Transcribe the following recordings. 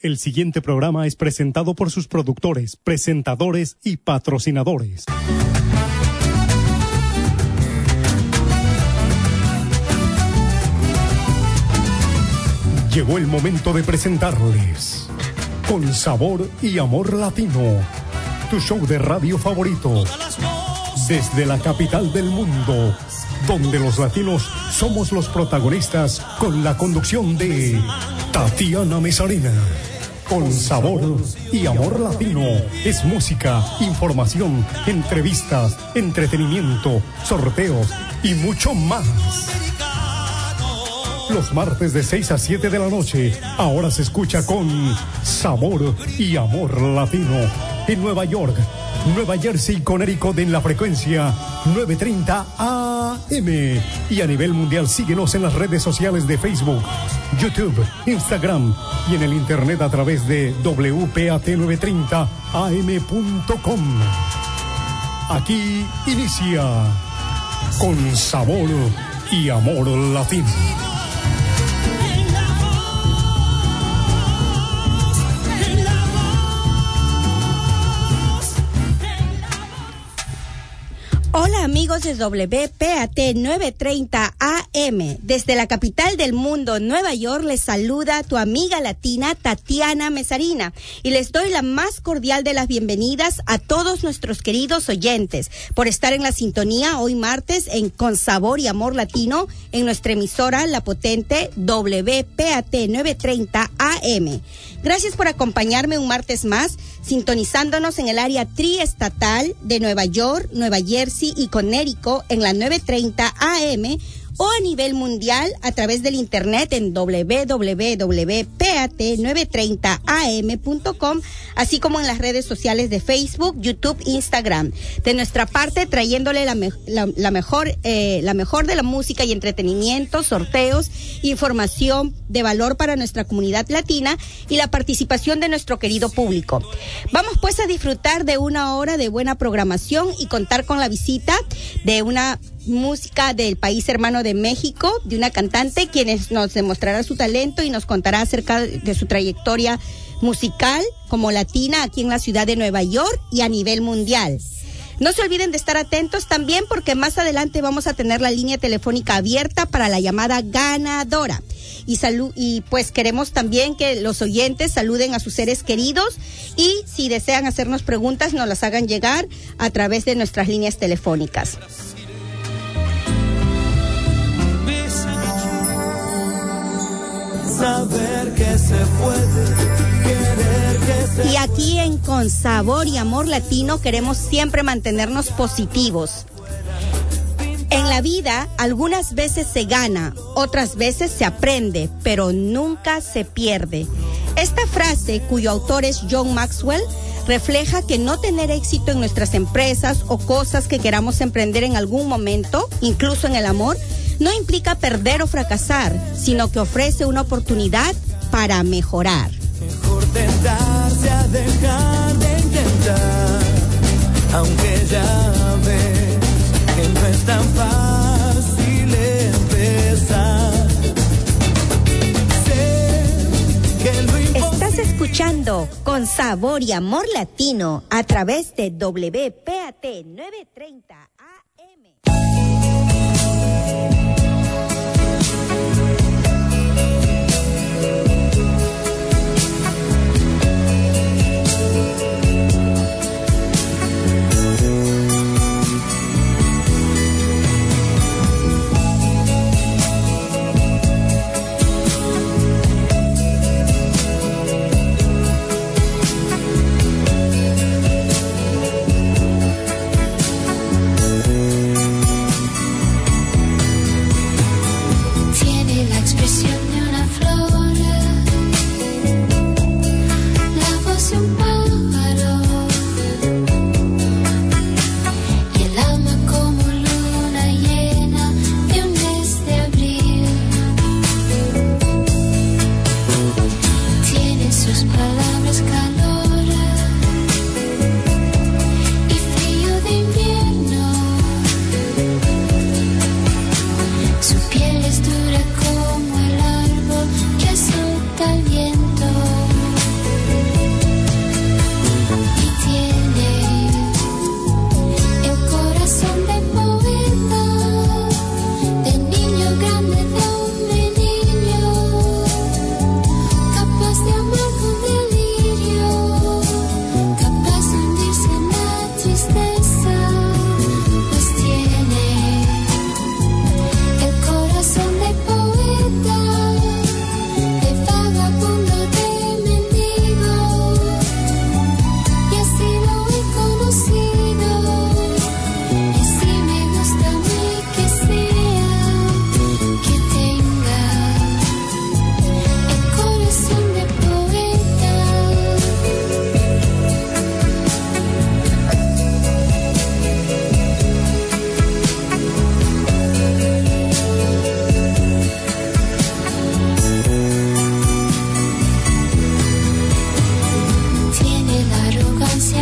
El siguiente programa es presentado por sus productores, presentadores y patrocinadores. Llegó el momento de presentarles Con Sabor y Amor Latino, tu show de radio favorito, desde la capital del mundo, donde los latinos somos los protagonistas, con la conducción de Tatiana Mesarina. Con Sabor y Amor Latino es música, información, entrevistas, entretenimiento, sorteos y mucho más. Los martes de 6 a 7 de la noche, ahora se escucha con Sabor y Amor Latino en Nueva York, Nueva Jersey y Connecticut en la frecuencia 930 AM. Y a nivel mundial síguenos en las redes sociales de Facebook, YouTube, Instagram y en el internet a través de wpat930am.com. Aquí inicia Con Sabor y Amor Latino. Hola amigos de WPAT 930 AM. Desde la capital del mundo, Nueva York, les saluda tu amiga latina Tatiana Mesarina y les doy la más cordial de las bienvenidas a todos nuestros queridos oyentes por estar en la sintonía hoy martes en Con Sabor y Amor Latino en nuestra emisora La Potente WPAT 930 AM. Gracias por acompañarme un martes más, sintonizándonos en el área triestatal de Nueva York, Nueva Jersey y Connecticut en la 930 AM o a nivel mundial a través del internet en www.pat930am.com, así como en las redes sociales de Facebook, YouTube, Instagram. De nuestra parte, trayéndole la mejor de la música y entretenimiento, sorteos, información de valor para nuestra comunidad latina y la participación de nuestro querido público. Vamos pues a disfrutar de una hora de buena programación y contar con la visita de una música del país hermano de México, de una cantante quien nos demostrará su talento y nos contará acerca de su trayectoria musical como latina aquí en la ciudad de Nueva York y a nivel mundial. No se olviden de estar atentos también porque más adelante vamos a tener la línea telefónica abierta para la llamada ganadora. Y pues queremos también que los oyentes saluden a sus seres queridos y si desean hacernos preguntas nos las hagan llegar a través de nuestras líneas telefónicas. Saber que se puede, querer que se y aquí en Con Sabor y Amor Latino queremos siempre mantenernos positivos. En la vida algunas veces se gana, otras veces se aprende, pero nunca se pierde. Esta frase, cuyo autor es John Maxwell, refleja que no tener éxito en nuestras empresas o cosas que queramos emprender en algún momento, incluso en el amor, no implica perder o fracasar, sino que ofrece una oportunidad para mejorar. mejor tentarse a dejar de intentar, aunque ya ves que no es tan fácil empezar. Sé que lo Estás escuchando Con Sabor y Amor Latino a través de WPAT 930 AM. Su piel es dura como el árbol que azota el viento.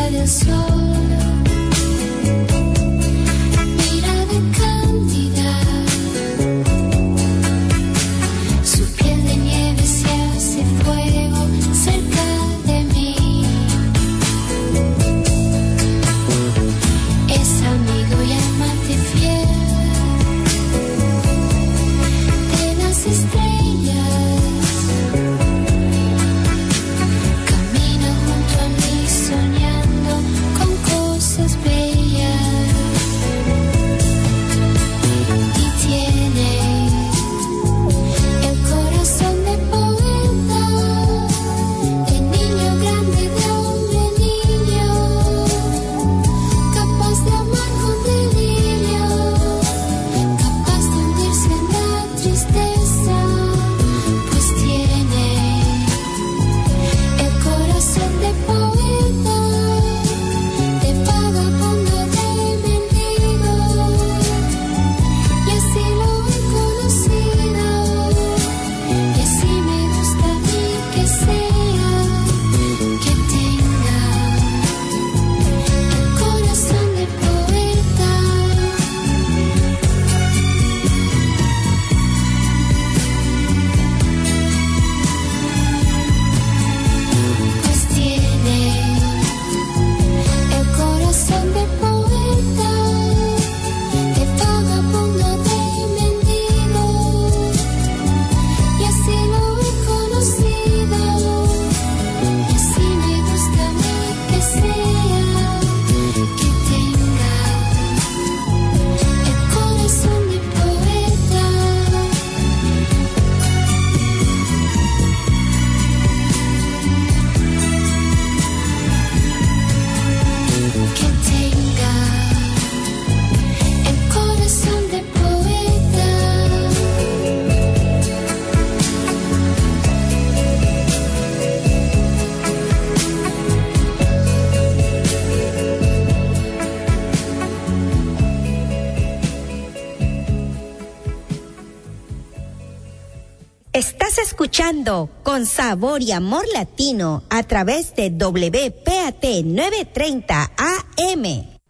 Estás escuchando Con Sabor y Amor Latino a través de WPAT 930 AM.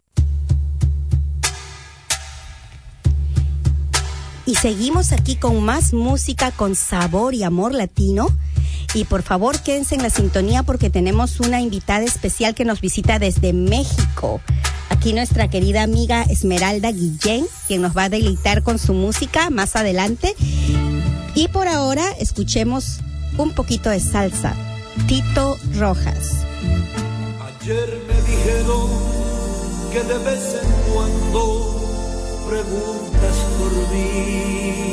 Y seguimos aquí con más música con sabor y amor latino. Y por favor quédense en la sintonía porque tenemos una invitada especial que nos visita desde México. Aquí nuestra querida amiga Esmeralda Guillén, quien nos va a deleitar con su música más adelante. Y por ahora escuchemos un poquito de salsa. Tito Rojas. Ayer me dijeron que de vez en cuando preguntas por mí.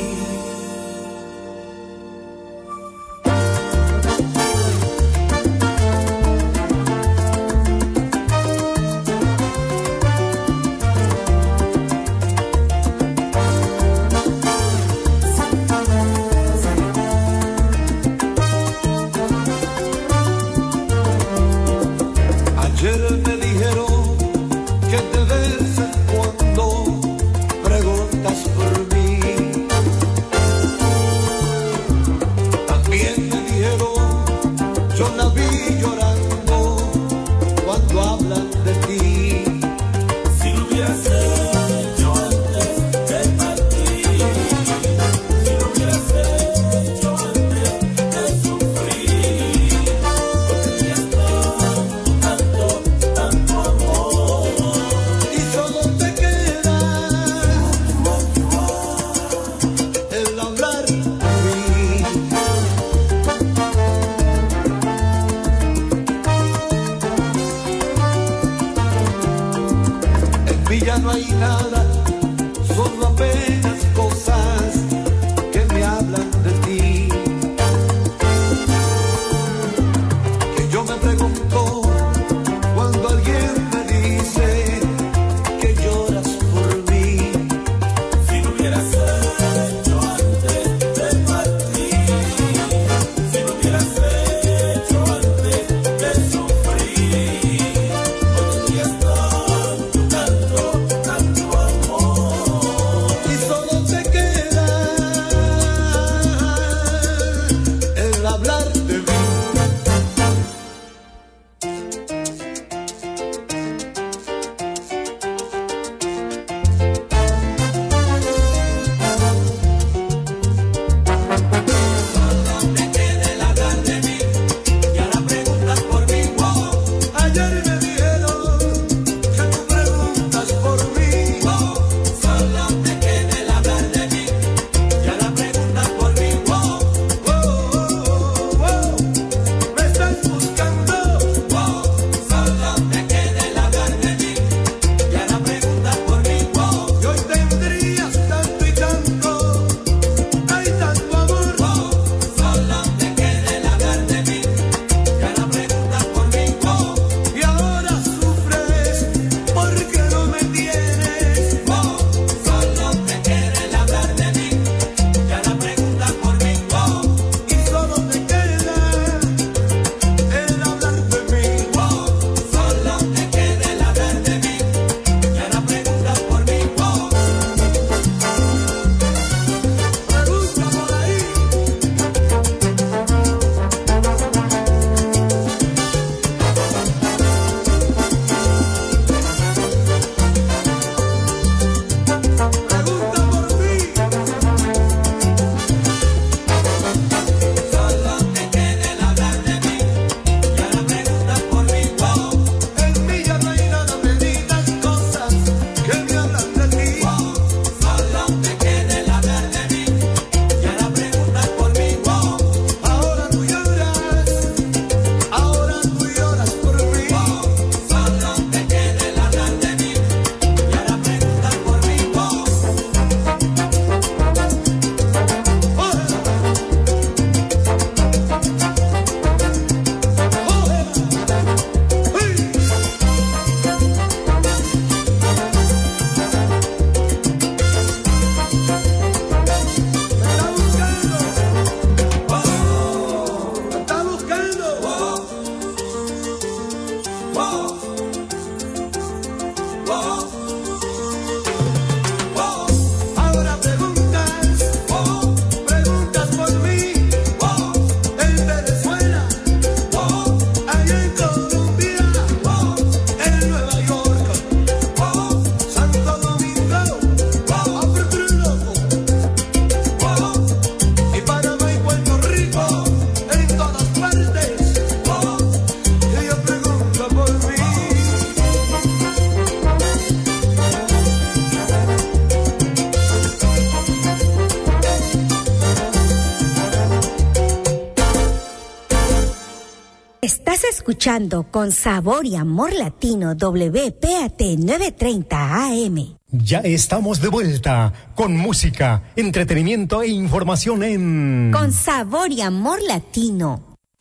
escuchando con sabor y amor latino WPAT 930 AM. Ya estamos de vuelta con música, entretenimiento e información en Con sabor y amor latino.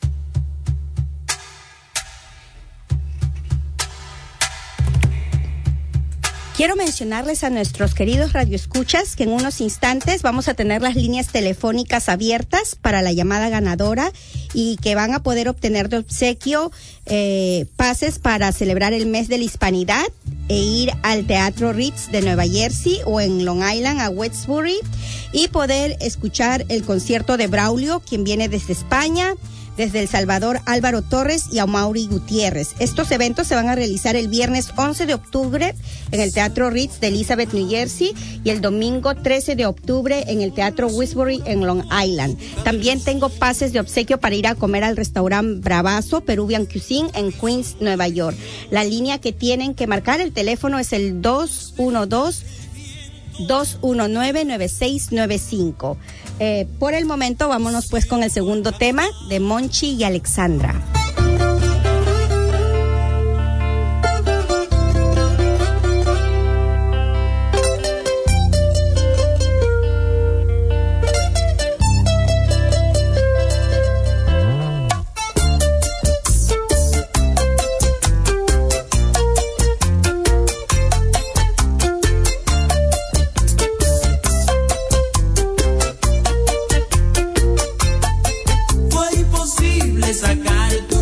Quiero mencionarles a nuestros queridos radioescuchas que en unos instantes vamos a tener las líneas telefónicas abiertas para la llamada ganadora y que van a poder obtener de obsequio pases para celebrar el mes de la hispanidad e ir al Teatro Ritz de Nueva Jersey o en Long Island a Westbury y poder escuchar el concierto de Braulio, quien viene desde España, desde El Salvador, Álvaro Torres y Amaury Gutiérrez. Estos eventos se van a realizar el viernes 11 de octubre en el Teatro Ritz de Elizabeth, New Jersey, y el domingo 13 de octubre en el Teatro Westbury en Long Island. También tengo pases de obsequio para ir a comer al restaurante Bravazo Peruvian Cuisine en Queens, Nueva York. La línea que tienen que marcar, el teléfono es el 212-219-9695. Por el momento, vámonos pues con el segundo tema de Monchi y Alexandra. Sacar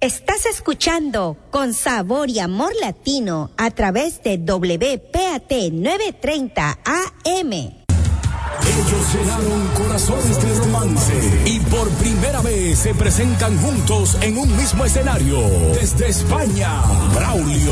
Estás escuchando Con Sabor y Amor Latino a través de WPAT 930 AM. Ellos llenaron corazones de romance y por primera vez se presentan juntos en un mismo escenario. Desde España, Braulio.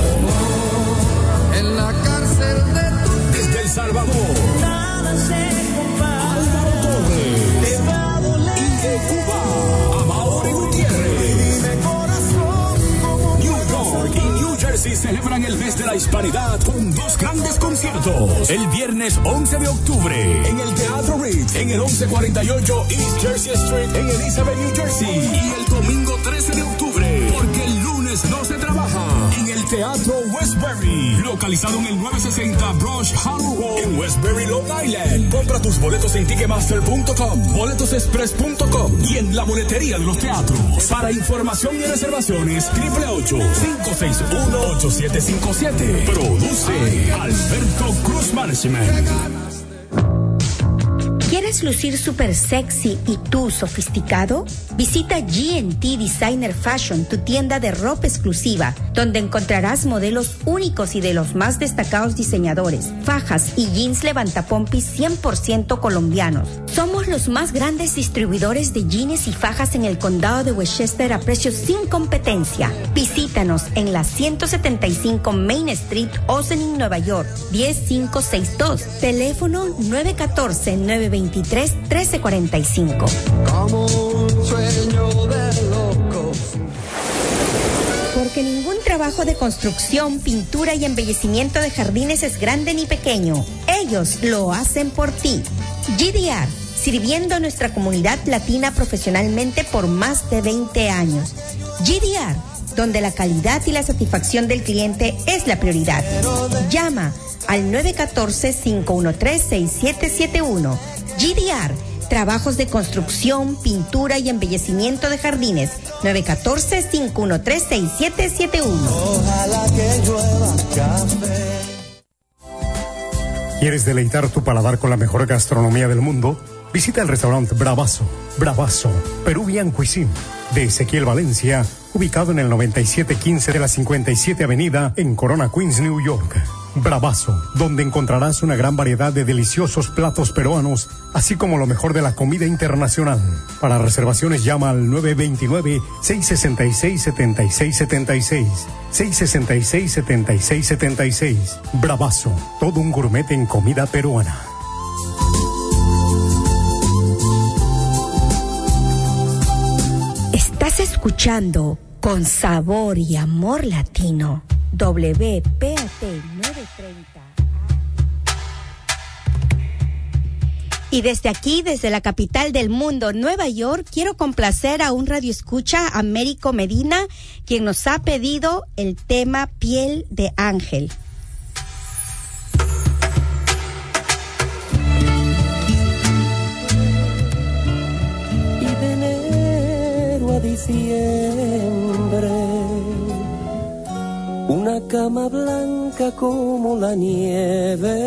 En la cárcel de tu... Desde El Salvador, Nada se compara. Álvaro Torres. Te va a doler. Y de Cuba, Amaury Gutiérrez. Dime, corazón, cómo New York y New Jersey celebran el mes de la hispanidad con dos grandes conciertos. El viernes 11 de octubre en el Teatro Ritz, en el 1148 East Jersey Street, en Elizabeth, New Jersey. Y el domingo 13 de octubre, porque el lunes no se trabaja, en el Teatro Westbury, localizado en el 960 Brush Harrow Road, en Westbury, Long Island. Compra tus boletos en Ticketmaster.com, boletosexpress.com y en la boletería de los teatros. Para información y reservaciones, 888-561-8757. Produce Alberto Cruz Management. ¿Quieres lucir súper sexy y tú sofisticado? Visita G&T Designer Fashion, tu tienda de ropa exclusiva, donde encontrarás modelos únicos y de los más destacados diseñadores, fajas y jeans levantapompis 100% colombianos. Somos los más grandes distribuidores de jeans y fajas en el condado de Westchester a precios sin competencia. Visítanos en la 175 Main Street, Ossining, Nueva York, 10562. Teléfono 914-923-1345. como un sueño de locos. Porque ningún trabajo de construcción, pintura y embellecimiento de jardines es grande ni pequeño. Ellos lo hacen por ti. GDR, sirviendo a nuestra comunidad latina profesionalmente por más de 20 años. GDR, donde la calidad y la satisfacción del cliente es la prioridad. Llama al 914-513-6771. GDR, trabajos de construcción, pintura y embellecimiento de jardines. 914-513-6771. Ojalá que llueva café. ¿Quieres deleitar tu paladar con la mejor gastronomía del mundo? Visita el restaurante Bravazo, Peruvian Cuisine, de Ezequiel Valencia, ubicado en el 9715 de la 57 Avenida en Corona, Queens, New York. Bravazo, donde encontrarás una gran variedad de deliciosos platos peruanos, así como lo mejor de la comida internacional. Para reservaciones llama al 929-666-7676, 666-7676. Bravazo, todo un gourmet en comida peruana. Estás escuchando Con Sabor y Amor Latino. WPAT 930. Y desde aquí, desde la capital del mundo, Nueva York, quiero complacer a un radioescucha, Américo Medina, quien nos ha pedido el tema Piel de Ángel. Y de enero a diciembre, una cama blanca como la nieve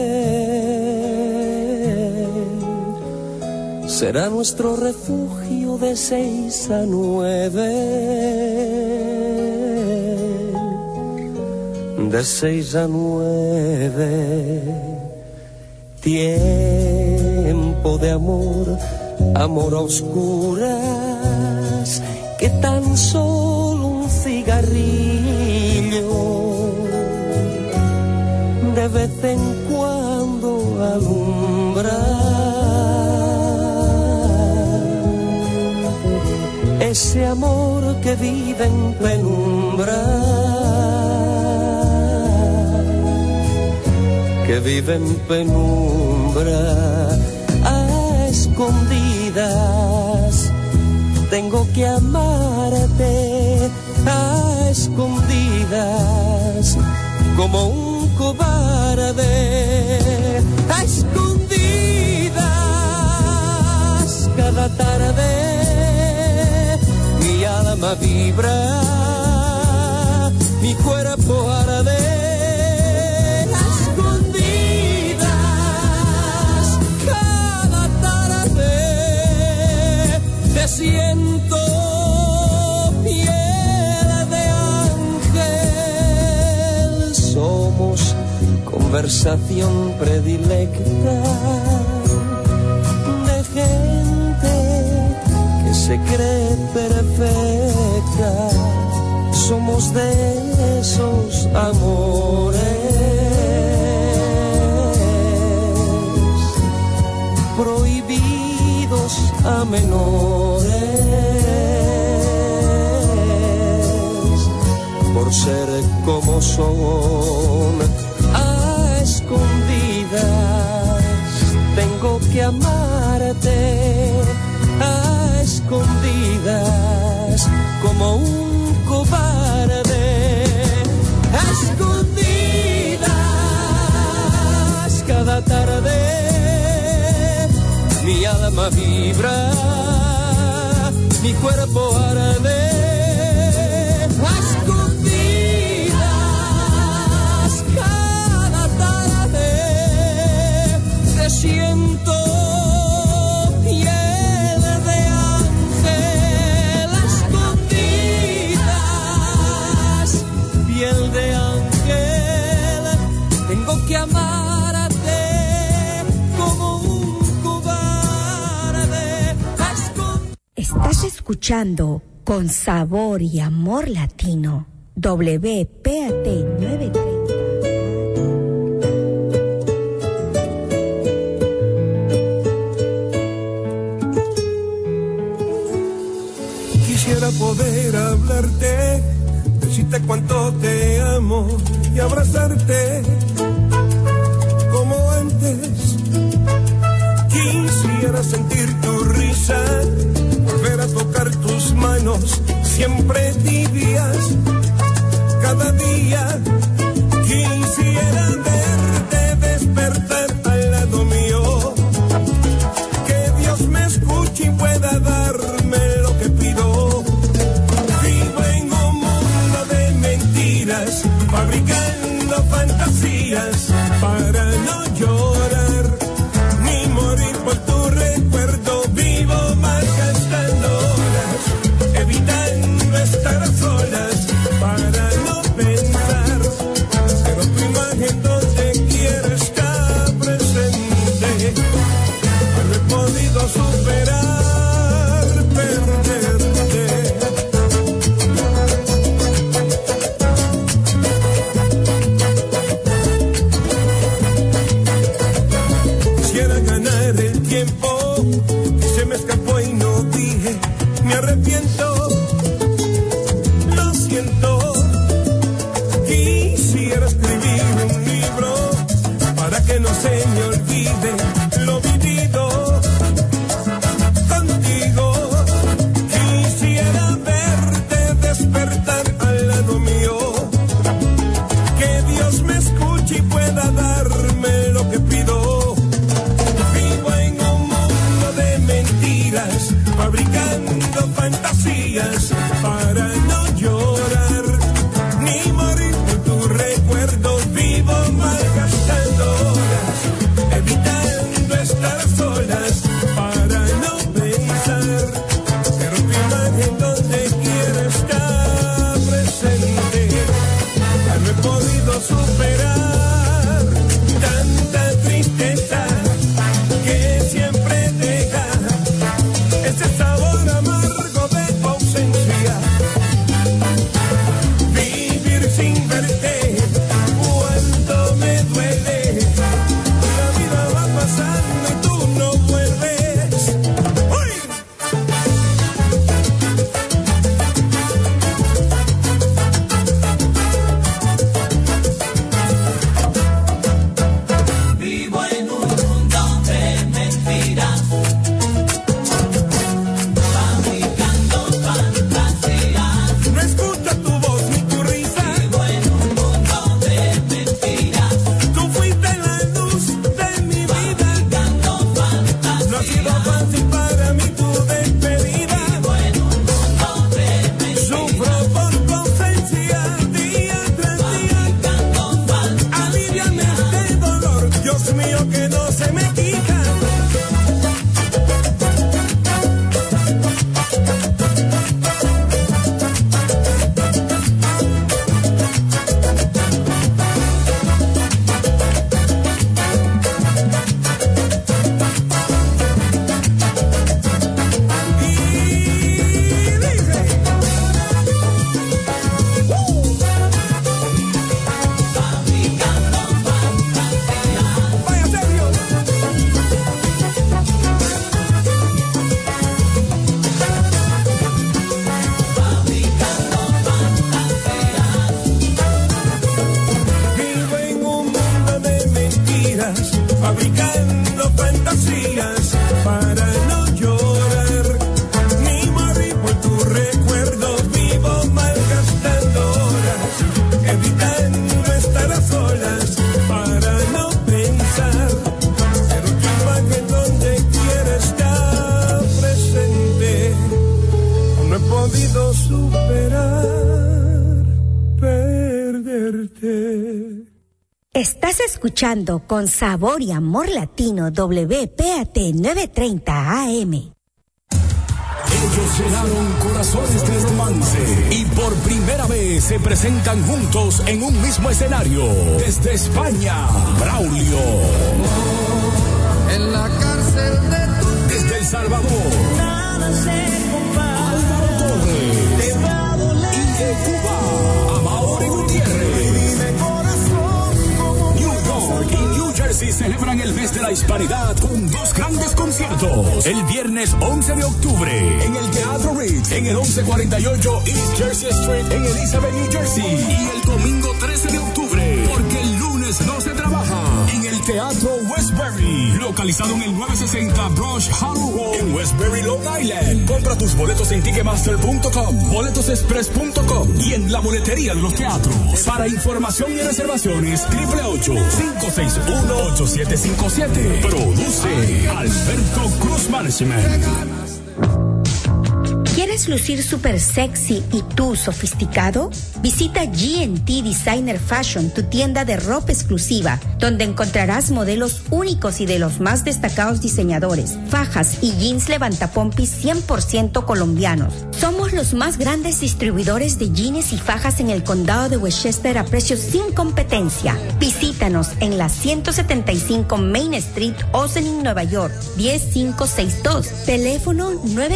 será nuestro refugio de 6 a 9. De 6 a 9. Tiempo de amor, amor a oscuras, que tan solo un cigarrillo de vez en cuando alumbra. Ese amor que vive en penumbra, que vive en penumbra, a escondidas. Tengo que amarte a escondidas, como un cobarde, a escondidas. Cada tarde mi alma vibra, mi cuerpo arde. Siento piel conversación predilecta de gente que se cree perfecta. Somos de esos amores prohibidos a menores por ser como son. A escondidas tengo que amarte, a escondidas como un cobarde, a escondidas cada tarde mi alma vibra, mi cuerpo arde, a escondidas cada tarde te siento piel de ángel, a escondidas piel de ángel, tengo que amarte como un cobarde. Estás escuchando Con Sabor y Amor Latino, WPAT 930. Quisiera poder hablarte, decirte cuánto te amo y abrazarte como antes. Quisiera sentir tu risa, volver a tocar tus manos, siempre tibias, cada día. Quisiera verte despertar al lado mío, que Dios me escuche y pueda darme lo que pido. Vivo en un mundo de mentiras, fabricando fantasías para no llorar ni morir por tu recuerdo. Vivo malgastando horas, evitando estar a solas para no pensar, pero tu imagen donde quiera está presente. No he podido superar perderte. Quisiera ganar el tiempo que se me escapó y no dije, me arrepiento, lo siento. Quisiera escribir un libro para que no se me olvide lo vivido contigo. Quisiera verte despertar al lado mío, que Dios me escuche y pueda darme lo que pido. Vivo en un mundo de mentiras, fabricando fantasías para no llorar ni morir por tu recuerdo. Vivo malgastando horas, evitando estar a solas para no pensar, pero tu imagen donde quiera está presente. Ya no he podido superar tanta tristeza que siempre deja ese sabor amargo de tu ausencia. Vivir sin verte cuánto me duele, la vida va pasando y tú no vuelves. ¡Uy! Vivo en un mundo de mentiras, superar perderte. Estás escuchando Con Sabor y Amor Latino WPAT 930 AM. Ellos llenaron corazones de romance y por primera vez se presentan juntos en un mismo escenario. Desde España, Braulio. En la cárcel de tu... Desde El Salvador, nada se compara. Álvaro Torres. Te va a doler. Y de Cuba, Amaury Gutiérrez. Dime, corazón, cómo New York y New Jersey celebran el mes de la hispanidad con dos grandes conciertos. El viernes 11 de octubre en el Teatro Ritz, en el 1148 East Jersey Street, en Elizabeth, New Jersey. Y el domingo 13 de octubre, porque el lunes no se trabaja, en el Teatro Westbury, localizado en el 960 Brush Harrow Road, en Westbury, Long Island. Compra tus boletos en Ticketmaster.com, boletosexpress.com y en la boletería de los teatros. Para información y reservaciones, 888-561-8757. Produce Alberto Cruz Management. ¿Quieres lucir súper sexy y tú sofisticado? Visita G&T Designer Fashion, tu tienda de ropa exclusiva, donde encontrarás modelos únicos y de los más destacados diseñadores, fajas y jeans levantapompis 100% colombianos. Somos los más grandes distribuidores de jeans y fajas en el condado de Westchester a precios sin competencia. Visítanos en la 175 Main Street, Ossining, Nueva York, 10562. Teléfono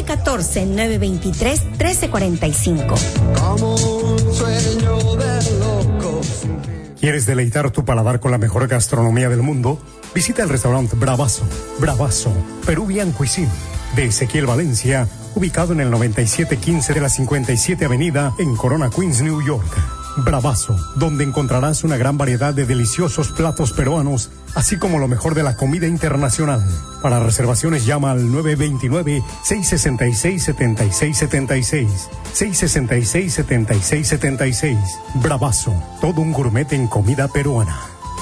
914-923-1345. como un sueño de loco. ¿Quieres deleitar tu paladar con la mejor gastronomía del mundo? Visita el restaurante Bravazo, Peruvian Cuisine, de Ezequiel Valencia, ubicado en el 9715 de la 57 Avenida en Corona, Queens, New York. Bravazo, donde encontrarás una gran variedad de deliciosos platos peruanos, así como lo mejor de la comida internacional. Para reservaciones llama al 929-666-7676, 666-7676. Bravazo, todo un gourmet en comida peruana.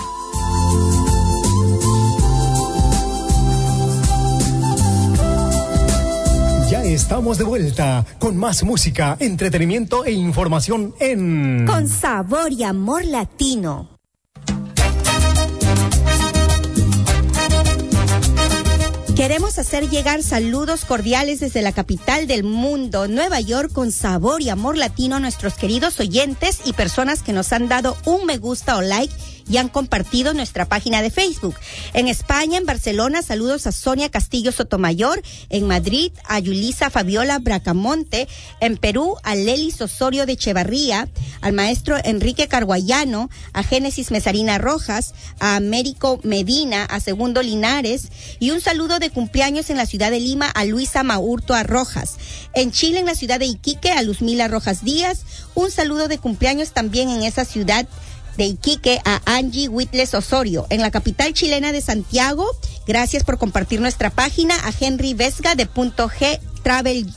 Estamos de vuelta con más música, entretenimiento e información en Con Sabor y Amor Latino. Queremos hacer llegar saludos cordiales desde la capital del mundo, Nueva York, con Sabor y Amor Latino a nuestros queridos oyentes y personas que nos han dado un me gusta o like y han compartido nuestra página de Facebook. En España, en Barcelona, saludos a Sonia Castillo Sotomayor. En Madrid, a Yulisa Fabiola Bracamonte. En Perú, a Lelis Osorio de Echevarría, al maestro Enrique Carguayano, a Génesis Mesarina Rojas, a Américo Medina, a Segundo Linares, y un saludo de cumpleaños en la ciudad de Lima a Luisa Maurtua Rojas. En Chile, en la ciudad de Iquique, a Luzmila Rojas Díaz. Un saludo de cumpleaños también en esa ciudad de Iquique a Angie Whitles Osorio. En la capital chilena de Santiago, gracias por compartir nuestra página, a Henry Vesga de .G Travel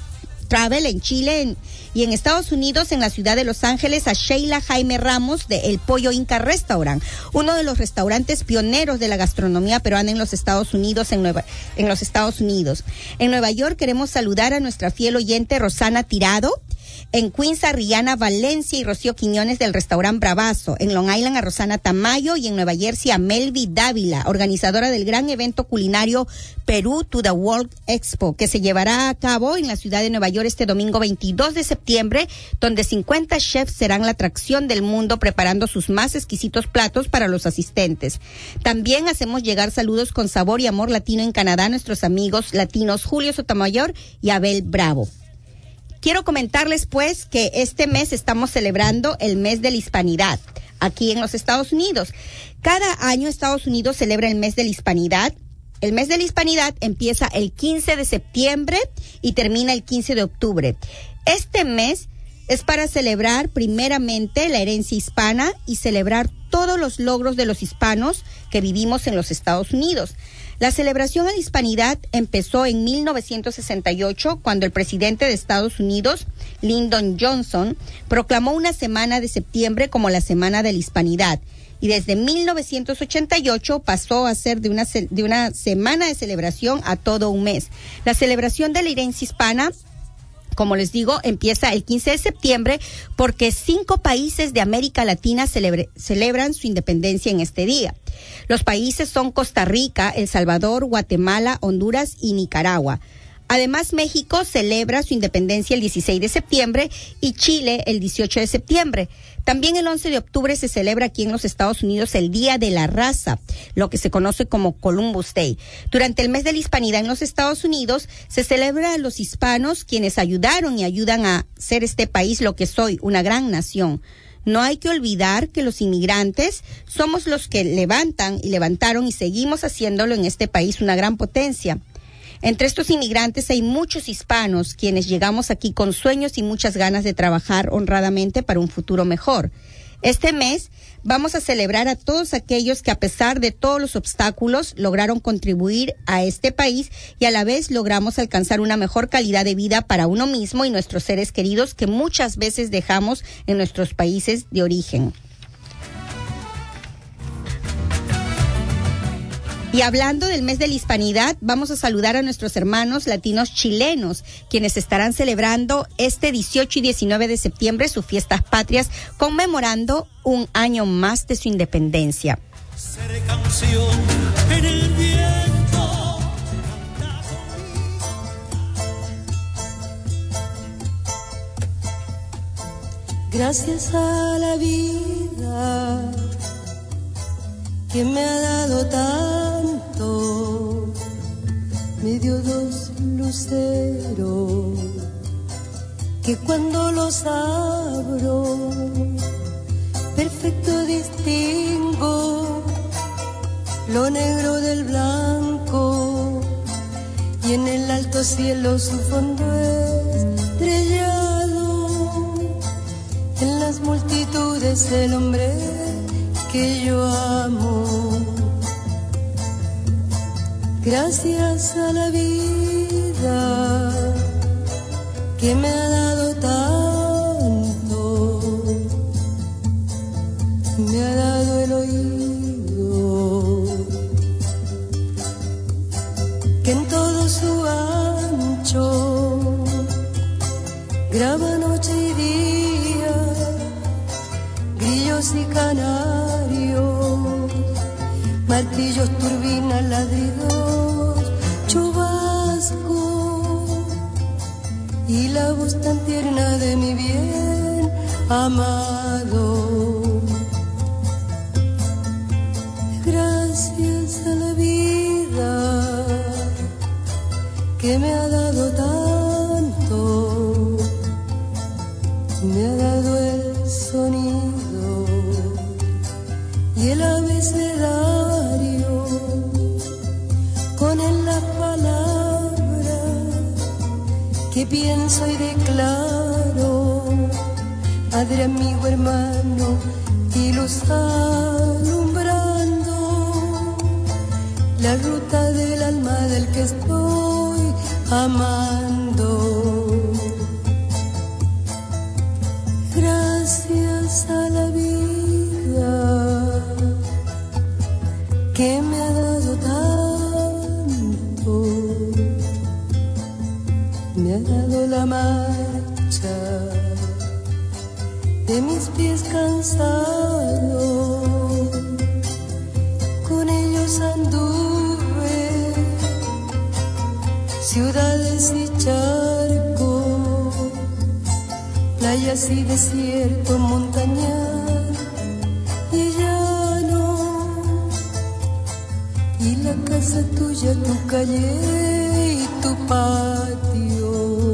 en Chile, y en Estados Unidos, en la ciudad de Los Ángeles, a Sheila Jaime Ramos de El Pollo Inca Restaurant, uno de los restaurantes pioneros de la gastronomía peruana en los Estados Unidos. En los Estados Unidos. En Nueva York queremos saludar a nuestra fiel oyente Rosana Tirado. En Queens, a Rihanna Valencia y Rocío Quiñones del restaurante Bravazo. En Long Island, a Rosana Tamayo, y en Nueva Jersey a Melvi Dávila, organizadora del gran evento culinario Perú to the World Expo, que se llevará a cabo en la ciudad de Nueva York este domingo 22 de septiembre, donde 50 chefs serán la atracción del mundo preparando sus más exquisitos platos para los asistentes. También hacemos llegar saludos con Sabor y Amor Latino en Canadá a nuestros amigos latinos Julio Sotomayor y Abel Bravo. Quiero comentarles pues que este mes estamos celebrando el mes de la hispanidad aquí en los Estados Unidos. Cada año Estados Unidos celebra el mes de la hispanidad. El mes de la hispanidad empieza el 15 de septiembre y termina el 15 de octubre. Este mes es para celebrar primeramente la herencia hispana y celebrar todos los logros de los hispanos que vivimos en los Estados Unidos. La celebración a la hispanidad empezó en 1968, cuando el presidente de Estados Unidos, Lyndon Johnson, proclamó una semana de septiembre como la Semana de la Hispanidad. Y desde 1988 pasó a ser de una semana de celebración a todo un mes. La celebración de la herencia hispana como les digo, empieza el 15 de septiembre porque 5 países de América Latina celebran su independencia en este día. Los países son Costa Rica, El Salvador, Guatemala, Honduras y Nicaragua. Además, México celebra su independencia el 16 de septiembre y Chile el 18 de septiembre. También el 11 de octubre se celebra aquí en los Estados Unidos el Día de la Raza, lo que se conoce como Columbus Day. Durante el mes de la Hispanidad en los Estados Unidos se celebra a los hispanos, quienes ayudaron y ayudan a hacer este país lo que es hoy, una gran nación. No hay que olvidar que los inmigrantes somos los que levantaron y seguimos haciéndolo en este país una gran potencia. Entre estos inmigrantes hay muchos hispanos quienes llegamos aquí con sueños y muchas ganas de trabajar honradamente para un futuro mejor. Este mes vamos a celebrar a todos aquellos que a pesar de todos los obstáculos lograron contribuir a este país y a la vez logramos alcanzar una mejor calidad de vida para uno mismo y nuestros seres queridos que muchas veces dejamos en nuestros países de origen. Y hablando del mes de la Hispanidad, vamos a saludar a nuestros hermanos latinos chilenos, quienes estarán celebrando este 18 y 19 de septiembre sus fiestas patrias, conmemorando un año más de su independencia. Seré canción en el viento. Gracias a la vida que me ha dado tanto, me dio 2 luceros que cuando los abro perfecto distingo lo negro del blanco y en el alto cielo su fondo estrellado, en las multitudes el hombre que yo amo. Gracias a la vida que me ha dado tanto, me ha dado el oído que en todo su ancho graba noche y día, grillos y canarios, martillos, turbinas, ladridos, chubasco y la voz tan tierna de mi bien amado. Gracias a la vida que me ha dado tanto, me ha dado el sonido y el abecedario, con él las palabras que pienso y declaro, padre, amigo, hermano y luz alumbrando la ruta del alma del que estoy amando. Gracias a la vida que me ha dado tanto, me ha dado la marcha de mis pies cansados, con ellos anduve ciudades y charcos, playas y desierto, montañas y llano, y la casa tuya, tu calle y tu patio.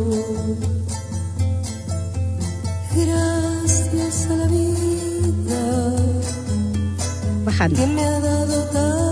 Gracias a la vida que me ha dado tanto.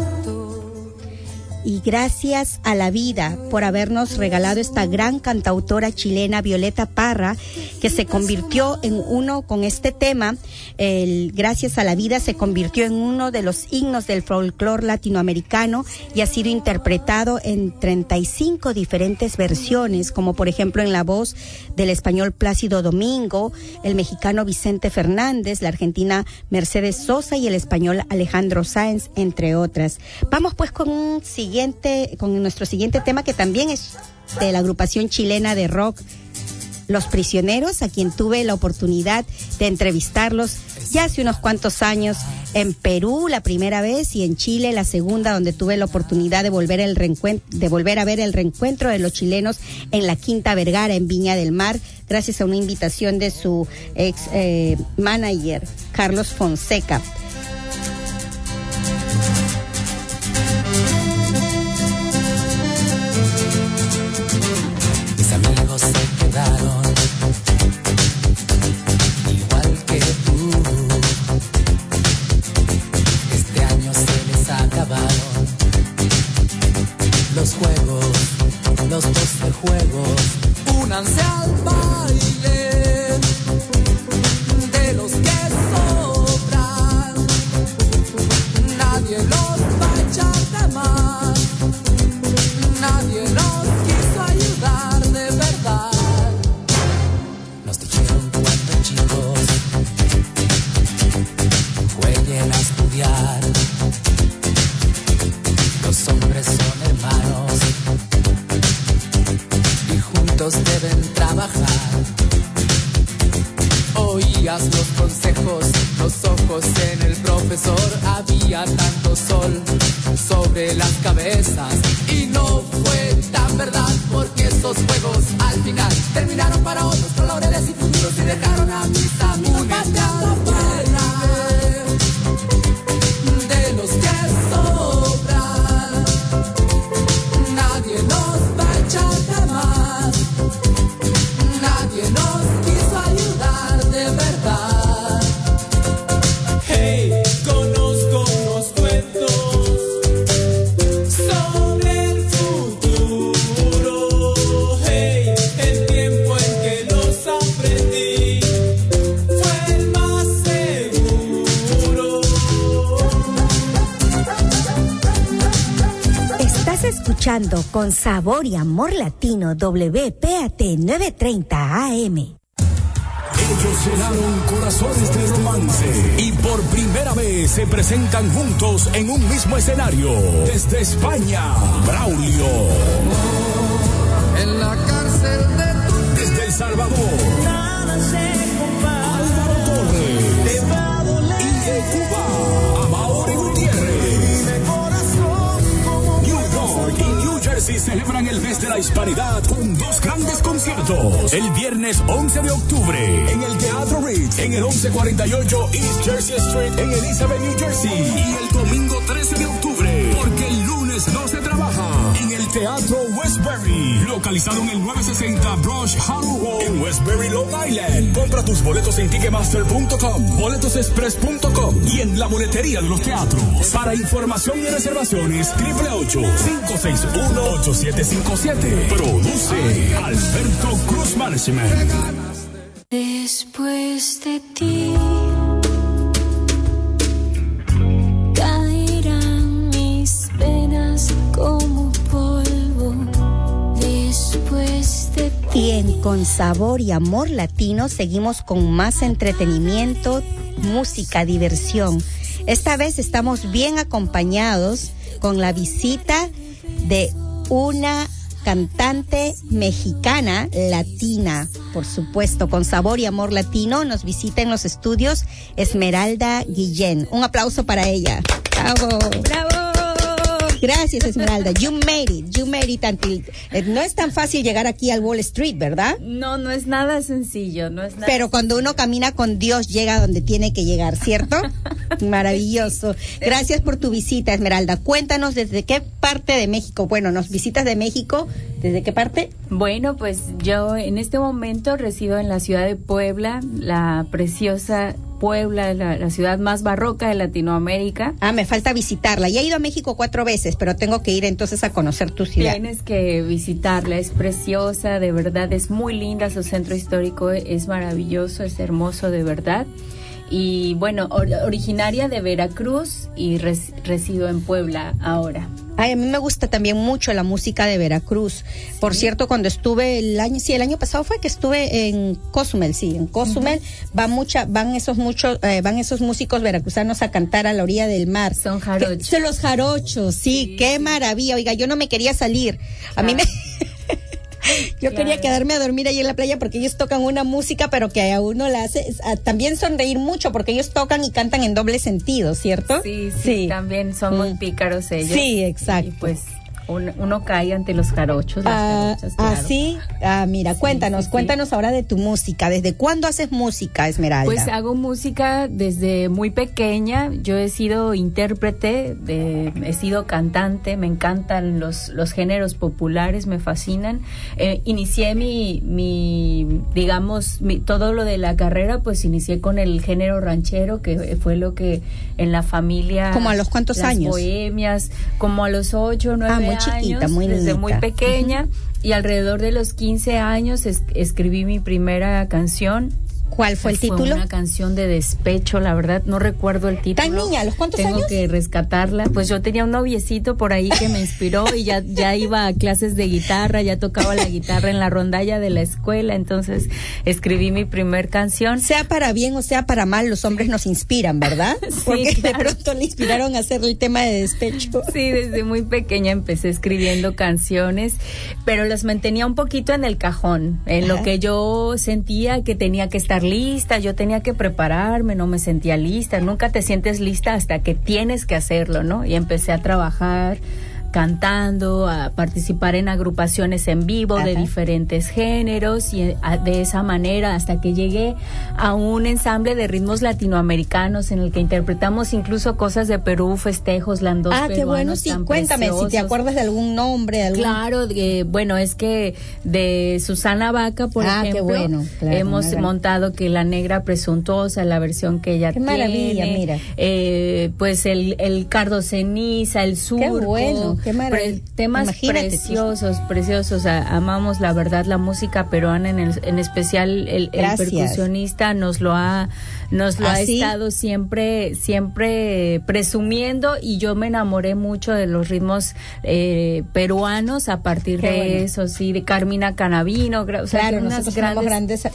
Y gracias a la vida por habernos regalado esta gran cantautora chilena, Violeta Parra, que se convirtió en uno con este tema. Gracias a la vida se convirtió en uno de los himnos del folclore latinoamericano y ha sido interpretado en 35 diferentes versiones, como por ejemplo en la voz del español Plácido Domingo, el mexicano Vicente Fernández, la argentina Mercedes Sosa y el español Alejandro Sáenz, entre otras. Vamos pues con nuestro siguiente tema, que también es de la agrupación chilena de rock Los Prisioneros, a quien tuve la oportunidad de entrevistarlos ya hace unos cuantos años en Perú la primera vez y en Chile la segunda, donde tuve la oportunidad de volver a ver el reencuentro de los chilenos en la Quinta Vergara en Viña del Mar, gracias a una invitación de su ex manager Carlos Fonseca. Mis amigos se quedaron igual que tú. Este año se les acabaron los juegos, los 12 juegos. Únanse al baile de los que sobran. Nadie los va a echar de más. Nadie los quiso ayudar de verdad. Nos dijeron cuando chicos jueguen a estudiar. Los hombres son hermanos y juntos deben trabajar. Oías los consejos, los ojos en el profesor. Había tanto sol sobre las cabezas y no fue tan verdad, porque esos juegos al final terminaron para otros con laureles y futuros y dejaron a mis amigos pateando fuera de los que sobran. Nadie nos va a echar de más. Nadie nos quiso ayudar de verdad. Hey, conozco unos cuentos sobre el futuro. Hey, el tiempo en que los aprendí fue el más seguro. Estás escuchando Con Sabor y Amor Latino WPAT 930 AM. Ellos llenaron corazones de romance y por primera vez se presentan juntos en un mismo escenario. Desde España, Braulio. En la cárcel de tu Desde El Salvador, Nada se compara. Álvaro Torres. Y de Cuba, Amaury Gutiérrez. New York y New Jersey celebran el mes de la hispanidad con dos grandes conciertos. El viernes 11 de octubre en el Teatro Ritz, en el 1148 East Jersey Street, en Elizabeth, New Jersey. Y el domingo 13 de octubre, porque el lunes no se trabaja, en el Teatro Westbury, localizado en el 960 Brush Harrow Road, en Westbury, Long Island. Compra tus boletos en Ticketmaster.com, boletosexpress.com y en la boletería de los teatros. Para información y reservaciones, 888-561-8757. Produce Alberto Cruz Management. Después de ti caerán mis penas como polvo. Después de ti. Y en Con Sabor y Amor Latino seguimos con más entretenimiento, música, diversión. Esta vez estamos bien acompañados con la visita de una cantante mexicana latina, por supuesto. Con Sabor y Amor Latino nos visita en los estudios Esmeralda Guillén. Un aplauso para ella. ¡Bravo! ¡Bravo! Gracias, Esmeralda. You made it until... no es tan fácil llegar aquí al Wall Street, ¿verdad? No, no es nada sencillo, no es nada. Pero cuando uno camina con Dios, llega donde tiene que llegar, ¿cierto? Maravilloso. Gracias por tu visita, Esmeralda. Cuéntanos desde qué parte de México. Bueno, nos visitas de México. ¿Desde qué parte? Bueno, pues yo en este momento resido en la ciudad de Puebla, la preciosa Puebla, la ciudad más barroca de Latinoamérica. Ah, me falta visitarla. Ya he ido a México 4 veces, pero tengo que ir entonces a conocer tu ciudad. Tienes que visitarla, es preciosa, de verdad, es muy linda, su centro histórico es maravilloso, es hermoso, de verdad. Y bueno, originaria de Veracruz y resido en Puebla ahora. Ay, a mí me gusta también mucho la música de Veracruz. Por cierto, cuando estuve el año pasado fue que estuve en Cozumel, en Cozumel van esos músicos veracruzanos a cantar a la orilla del mar. Son jarochos. Son los jarochos, sí, qué maravilla. Oiga, yo no me quería salir. A mí me Yo quería quedarme a dormir ahí en la playa porque ellos tocan una música, pero que a uno la hace también sonreír mucho porque ellos tocan y cantan en doble sentido, ¿cierto? Sí, también son muy pícaros ellos. Sí, exacto. Y pues uno cae ante los jarochos, las jarochas, claro. Sí. Mira, cuéntanos ahora de tu música. ¿Desde cuándo haces música, Esmeralda? Pues hago música desde muy pequeña. Yo he sido intérprete, he sido cantante, me encantan los géneros populares, me fascinan. Inicié todo lo de la carrera, pues inicié con el género ranchero, que fue lo que en la familia... ¿Como a los cuántos años? Bohemias, como a los 8 o 9 años. Chiquita, muy desde niñita. Muy pequeña, y alrededor de los 15 años escribí mi primera canción. ¿Cuál fue el título? Fue una canción de despecho, la verdad, no recuerdo el título. ¿Tan niña? ¿A los cuántos años? Tengo que rescatarla. Pues yo tenía un noviecito por ahí que me inspiró y ya iba a clases de guitarra, ya tocaba la guitarra en la rondalla de la escuela, entonces escribí mi primer canción. Sea para bien o sea para mal, los hombres nos inspiran, ¿verdad? Sí, porque claro. De pronto le inspiraron a hacer el tema de despecho. Sí, desde muy pequeña empecé escribiendo canciones, pero las mantenía un poquito en el cajón, en lo que yo sentía que tenía que estar lista, yo tenía que prepararme, no me sentía lista, nunca te sientes lista hasta que tienes que hacerlo, ¿no? Y empecé a trabajar cantando, a participar en agrupaciones en vivo de diferentes géneros y de esa manera hasta que llegué a un ensamble de ritmos latinoamericanos en el que interpretamos incluso cosas de Perú, festejos, landos peruanos. Qué bueno, sí, cuéntame preciosos. si te acuerdas de algún nombre. Claro, bueno, es que de Susana Vaca, por ejemplo, qué bueno, claro, hemos montado que La Negra Presuntuosa, la versión que ella tiene. Qué maravilla, mira. Pues el Cardo Ceniza, el Surco. Qué bueno. Temas preciosos. Amamos la verdad la música peruana, en especial el percusionista nos lo ha estado siempre presumiendo, y yo me enamoré mucho de los ritmos peruanos a partir de eso, sí, de Carmina Canavino, claro, nosotros tenemos grandes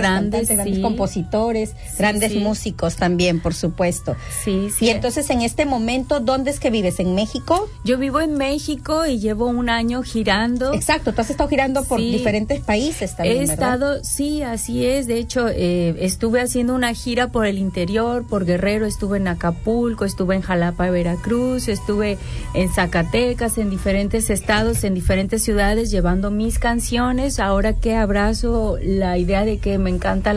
compositores, grandes músicos también, por supuesto. Sí. Y entonces en este momento, ¿dónde es que vives? ¿En México? Yo vivo en México y llevo un año girando. Exacto, tú has estado girando por diferentes países también, ¿verdad? Sí, así es. De hecho, estuve haciendo una gira por el interior, por Guerrero, estuve en Acapulco, estuve en Jalapa, Veracruz, estuve en Zacatecas, en diferentes estados, en diferentes ciudades, llevando mis canciones. Ahora que abrazo la idea de que me encanta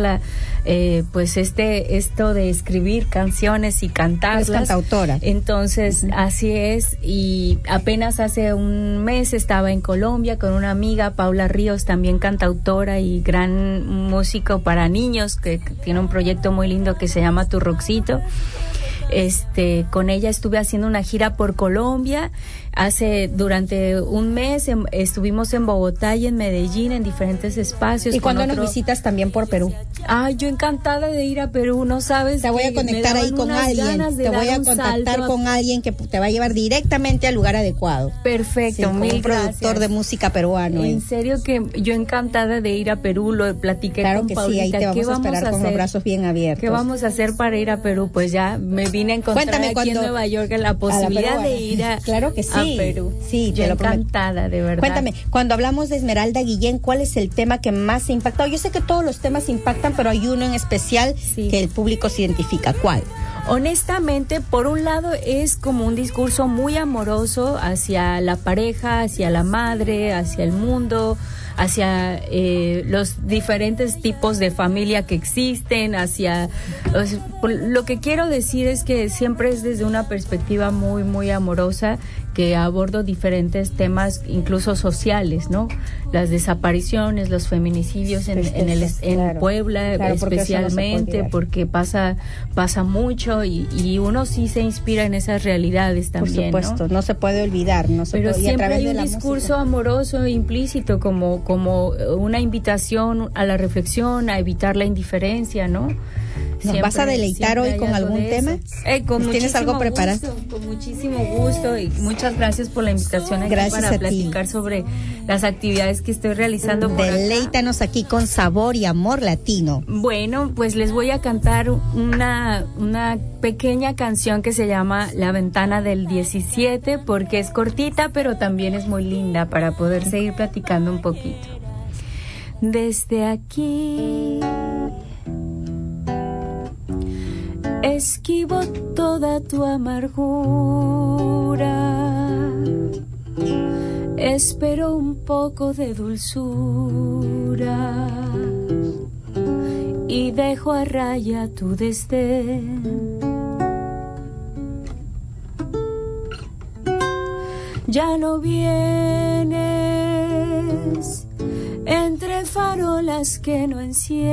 esto de escribir canciones y cantarlas. Eres cantautora. Entonces, así es, y apenas hace un mes estaba en Colombia con una amiga, Paula Ríos, también cantautora y gran músico para niños, que tiene un proyecto muy lindo que se llama Tu Roxito. Con ella estuve haciendo una gira por Colombia. Durante un mes estuvimos en Bogotá y en Medellín, en diferentes espacios. ¿Y cuándo nos visitas también por Perú? Yo encantada de ir a Perú, no sabes. Te voy a conectar ahí con alguien. Te voy a contactar con alguien que te va a llevar directamente al lugar adecuado. Perfecto, sí, un productor de música peruano. En serio que yo encantada de ir a Perú, lo platiqué con Paulita. Claro que sí, ahí te vamos a esperar con los brazos bien abiertos. ¿Qué vamos a hacer para ir a Perú? Pues ya me vine a encontrar aquí en Nueva York la posibilidad de ir a Perú. Sí, yo encantada, de verdad. Cuéntame, cuando hablamos de Esmeralda Guillén, ¿cuál es el tema que más ha impactado? Yo sé que todos los temas impactan, pero hay uno en especial que el público se identifica. ¿Cuál? Honestamente, por un lado es como un discurso muy amoroso hacia la pareja, hacia la madre, hacia el mundo, hacia los diferentes tipos de familia que existen, lo que quiero decir es que siempre es desde una perspectiva muy, muy amorosa, que abordo diferentes temas, incluso sociales, ¿no? Las desapariciones, los feminicidios en Puebla, especialmente, porque pasa mucho y uno sí se inspira en esas realidades también. Por supuesto, no se puede olvidar, pero siempre hay un discurso amoroso implícito, como una invitación a la reflexión, a evitar la indiferencia, ¿no? ¿Nos vas a deleitar hoy con algún tema? ¿Tienes algo preparado? Con muchísimo gusto, y muchas gracias por la invitación aquí para platicar sobre las actividades que estoy realizando por Deleítanos aquí con sabor y amor latino. Bueno, pues les voy a cantar una pequeña canción que se llama La Ventana del 17, porque es cortita, pero también es muy linda para poder seguir platicando un poquito. Desde aquí esquivo toda tu amargura, espero un poco de dulzura y dejo a raya tu desdén. Ya no vienes entre farolas que no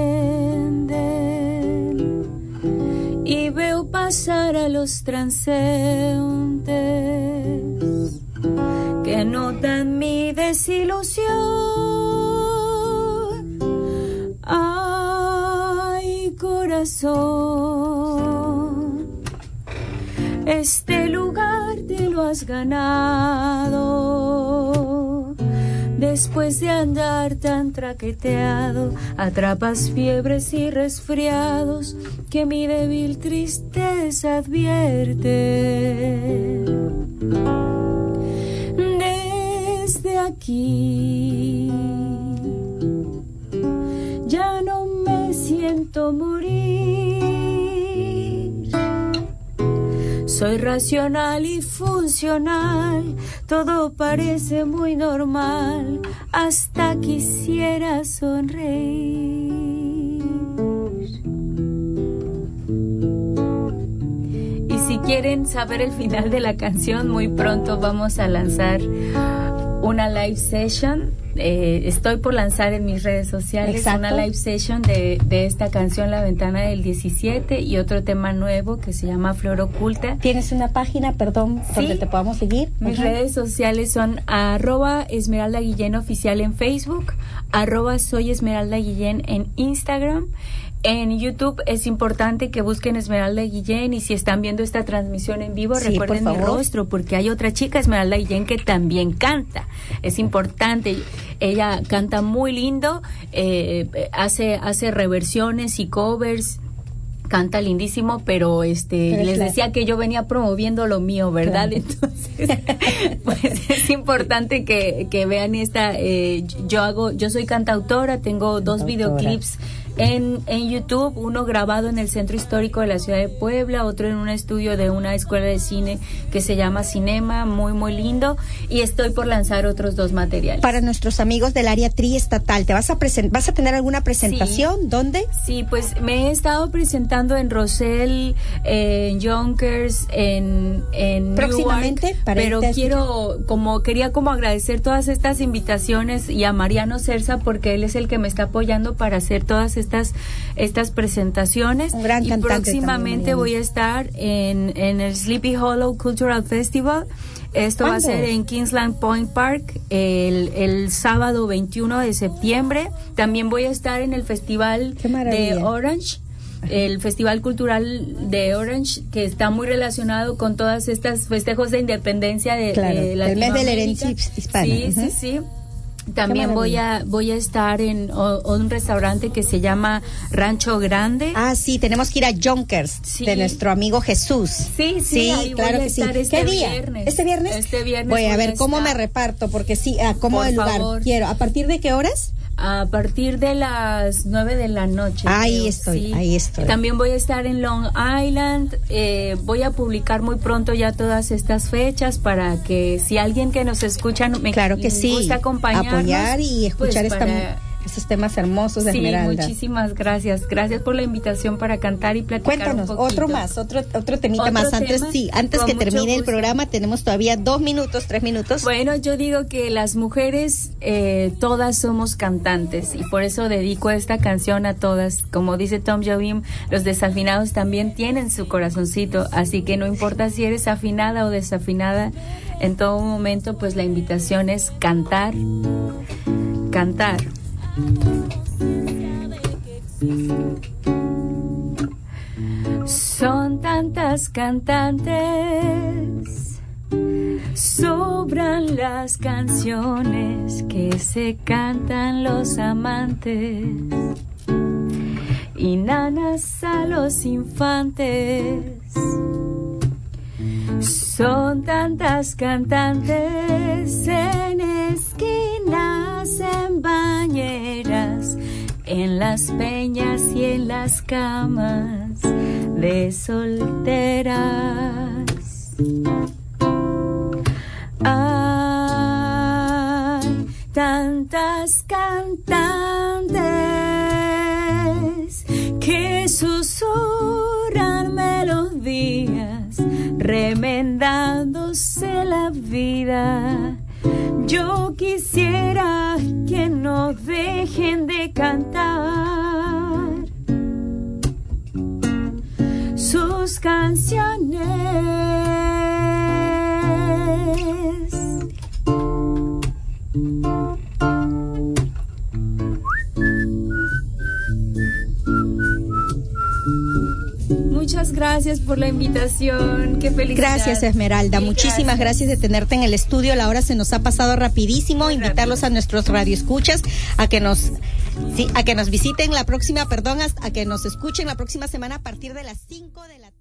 encienden y veo pasar a los transeúntes que notan mi desilusión. Ay, corazón, este lugar te lo has ganado. Después de andar tan traqueteado, atrapas fiebres y resfriados que mi débil tristeza advierte. Desde aquí ya no me siento morir. Soy racional y funcional, todo parece muy normal, hasta quisiera sonreír. Y si quieren saber el final de la canción, muy pronto vamos a lanzar una live session. Estoy por lanzar en mis redes sociales. Exacto. Una live session de esta canción, La Ventana del 17, y otro tema nuevo que se llama Flor Oculta. ¿Tienes una página, perdón, donde te podamos seguir? Mis redes sociales son @EsmeraldaGuillén oficial en Facebook, @SoyEsmeraldaGuillén en Instagram. En YouTube es importante que busquen Esmeralda Guillén, y si están viendo esta transmisión en vivo, sí, recuerden mi rostro, porque hay otra chica, Esmeralda Guillén, que también canta. Es importante, ella canta muy lindo, hace reversiones y covers, canta lindísimo, pero les decía que yo venía promoviendo lo mío, ¿verdad? Claro. Entonces, pues es importante que vean esta. Yo soy cantautora, tengo 2 videoclips en YouTube, uno grabado en el Centro Histórico de la Ciudad de Puebla, otro en un estudio de una escuela de cine que se llama Cinema, muy muy lindo, y estoy por lanzar otros 2 materiales. Para nuestros amigos del área triestatal, ¿vas a tener alguna presentación? Sí. ¿Dónde? Sí, pues me he estado presentando en Rosell, en Yonkers, en próximamente, Newark, pero quería agradecer todas estas invitaciones, y a Mariano Cerza, porque él es el que me está apoyando para hacer todas estas presentaciones. Un gran cantante. Y próximamente también voy a estar en el Sleepy Hollow Cultural Festival. Esto va a ser en Kingsland Point Park el sábado 21 de septiembre. También voy a estar en el Festival de Orange, el Festival Cultural de Orange, que está muy relacionado con todas estas festejos de independencia de Latinoamérica. El mes de la herencia hispana. Sí. También voy a estar en un restaurante que se llama Rancho Grande. Ah, sí, tenemos que ir a Yonkers, de nuestro amigo Jesús. Sí, ahí claro voy a que sí. ¿Qué día? Viernes. ¿Este viernes? Este viernes voy a ver cómo me reparto, porque sí, cómo el lugar. Favor. Quiero. ¿A partir de qué horas? A partir de las 9 de la noche. Ahí estoy. También voy a estar en Long Island. Voy a publicar muy pronto ya todas estas fechas, para que si alguien que nos escucha gusta acompañarnos, apoyar y escuchar estos temas hermosos de Esmeralda. Muchísimas gracias. Gracias por la invitación para cantar y platicar. Cuéntanos, un poquito. otro temita más. Antes que termine el programa, tenemos todavía 2 minutos, 3 minutos. Bueno, yo digo que las mujeres todas somos cantantes, y por eso dedico esta canción a todas. Como dice Tom Jobim, los desafinados también tienen su corazoncito, así que no importa si eres afinada o desafinada, en todo momento pues la invitación es cantar. Son tantas cantantes, sobran las canciones que se cantan los amantes, y nanas a los infantes. Son tantas cantantes en esquinas, en bañeras, en las peñas y en las camas de solteras. Hay tantas cantantes que susurran melodías, remendándose la vida. Yo quisiera que no dejen de cantar sus canciones. Muchas gracias por la invitación, qué felicidad. Gracias, Esmeralda, muchísimas gracias de tenerte en el estudio. La hora se nos ha pasado rapidísimo. Invitarlos a nuestros radioescuchas a que nos visiten la próxima, a que nos escuchen la próxima semana a partir de las 5 de la tarde.